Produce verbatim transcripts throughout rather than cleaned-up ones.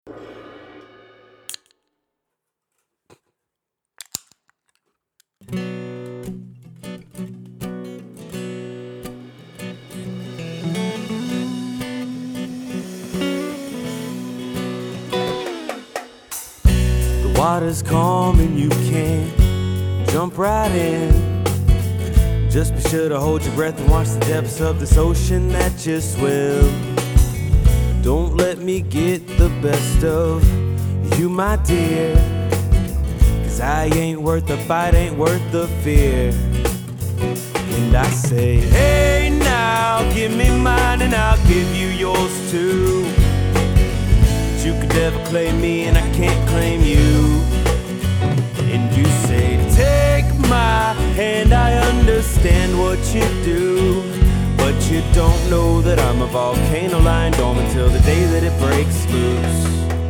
The water's calm and you can jump right in. Just be sure to hold your breath and watch the depths of this ocean that you swim. Don't let me get the best of you, my dear, 'cause I ain't worth the fight, ain't worth the fear. And I say, hey now, give me mine and I'll give you yours too. But you could never claim me and I can't claim you. And you say, take my hand, I understand what you do, but you don't know that I'm a volcano lying dormant until the day that it breaks loose.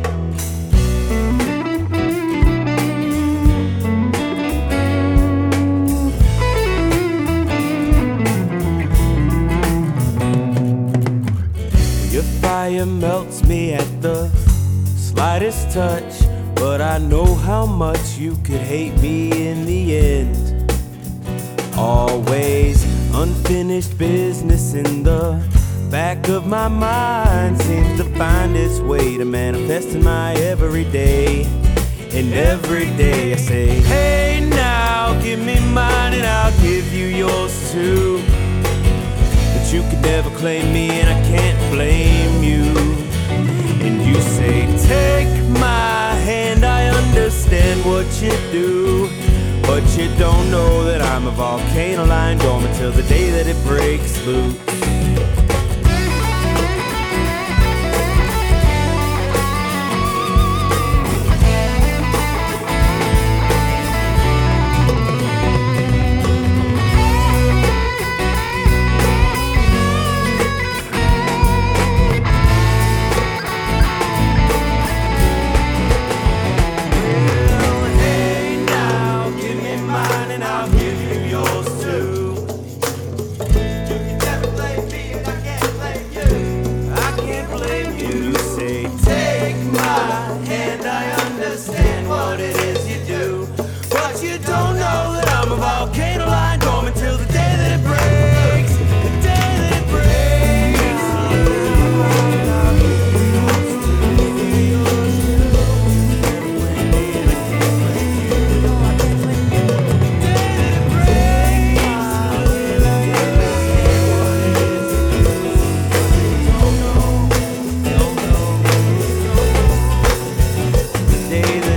Your fire melts me at the slightest touch, but I know how much you could hate me in the end. Always unfinished business in the back of my mind seems to find its way to manifest in my everyday. And every day I say, hey now, give me mine and I'll give you yours too. But you could never claim me and I can't blame you. And you say, take my hand, I understand what you do, but you don't know that I'm a volcano lying dormant till the day that it breaks loose. Day